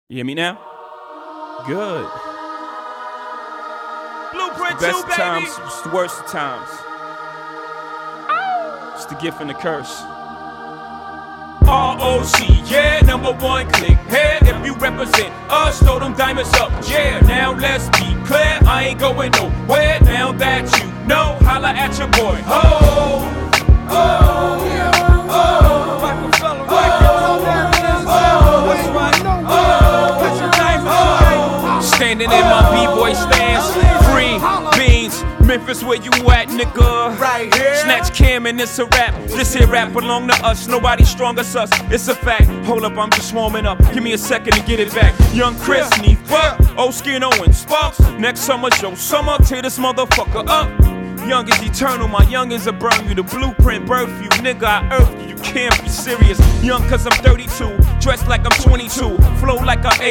You hear me now? Good. Blueprint Best 2, baby. times, it's the worst of times. It's the gift and the curse. ROC, yeah, #1 click. Hey, if you represent us, throw them diamonds up. Yeah, now let's be clear. I ain't going nowhere. Now that you know, holla at your boy. Oh, oh, yeah. Oh, Rockefeller, that's right. Oh, put your diamonds up. Standing in my B-boy stance, free beans. Memphis, where you at, nigga? Right here. Snatch Cam and it's a rap. This here rap belong to us. Nobody strong as us. It's a fact. Hold up, I'm just warming up. Give me a second to get it back. Young Chris, Neef Buck, Old Skin Owen Sparks. Next summer, show summer. Tear this motherfucker up. Young is eternal, my youngins will burn you. The blueprint birth you, nigga, I earth you. You can't be serious. Young cause I'm 32, dressed like I'm 22, flow like I'm 8.